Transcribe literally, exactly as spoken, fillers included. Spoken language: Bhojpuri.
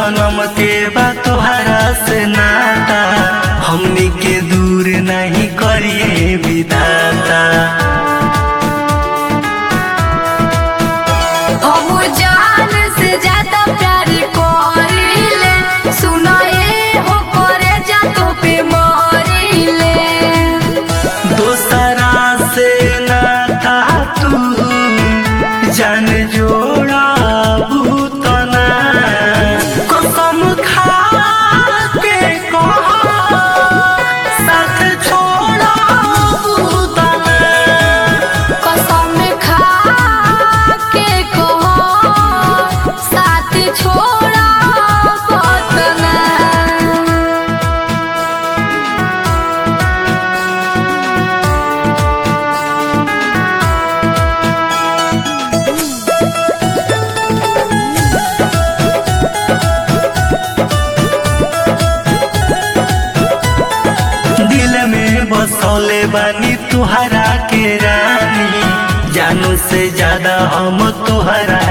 जन्म के बा तोहरा से नाता, हमनी के दूर नहीं करिए विधाता। हम जान से ज्यादा प्यार करीले, सुनाए हो करे जा तो पे मरीले। दोसरा से नाता तू जान जोड़ा भूतना, कसम खा के कहा साथ छोड़ा भूतना। कसम खा के कहो साथ छोड़ा बतना। दिल में बसौले बानी तुहरा के रानी, जानू से ज्यादा हम तुहरा